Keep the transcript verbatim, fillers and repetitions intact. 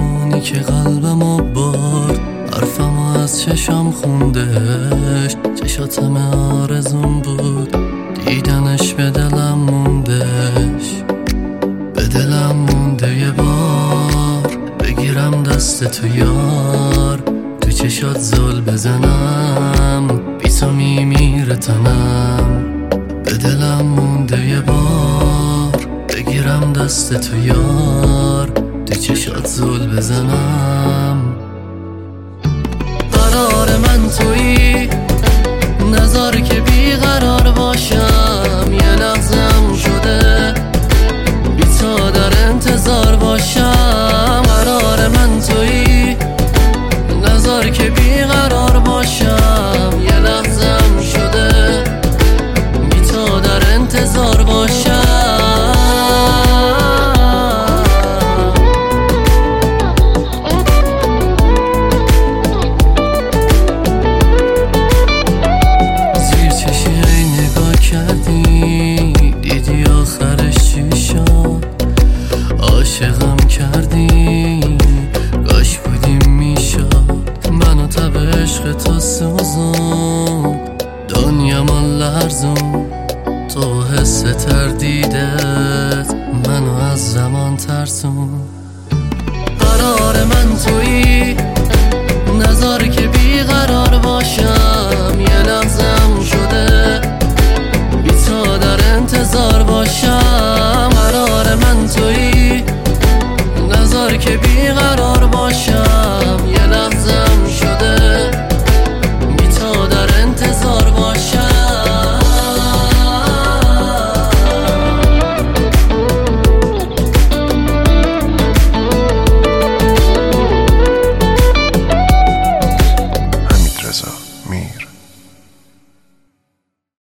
زمانی که قلبمو برد، حرفمو از چشام خوندش، چشاتم آرزون بود، دیدنش به دلم موندش، به دلم مونده یه بار بگیرم دست تو یار، تو چشات زل بزنم، بی تو میمیره تنم، به دلم مونده یه بار بگیرم دست تو یار، تو چشات زل بزنم. قرار من تویی، نذار که بیقرار باشم، یه لحظم شده بی تو در انتظار باشم. قرار من تویی، نذار که بیقرار باشم، یه لحظم شده بی تو در انتظار باشم. عاشقم کردی، کاش بودیم میشد، منو تب عشق تو سوزون، دنیا من لرزون، تو حس تردیدت منو از زمان ترسون. قرار من تویی،